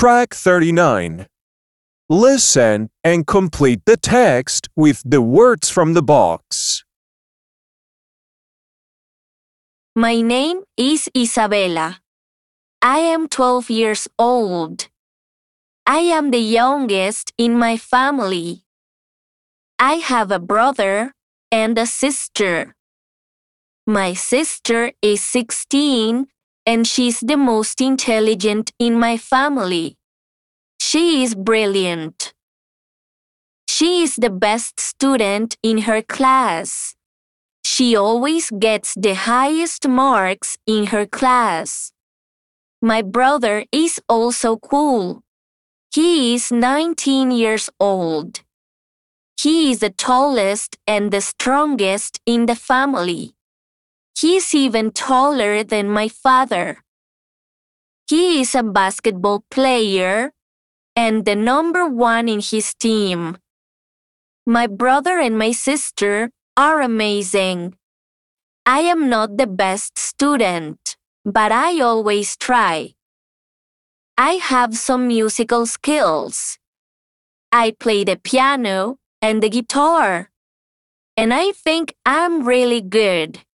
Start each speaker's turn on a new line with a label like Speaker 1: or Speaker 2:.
Speaker 1: Track 39. Listen and complete the text with the words from the box.
Speaker 2: My name is Isabella. I am 12 years old. I am the youngest in my family. I have a brother and a sister. My sister is 16 and she's the most intelligent in my family. She is brilliant. She is the best student in her class. She always gets the highest marks in her class. My brother is also cool. He is 19 years old. He is the tallest and the strongest in the family. He is even taller than my father. He is a basketball player and the number one in his team. My brother and my sister are amazing. I am not the best student, but I always try. I have some musical skills. I play the piano and the guitar, and I think I'm really good.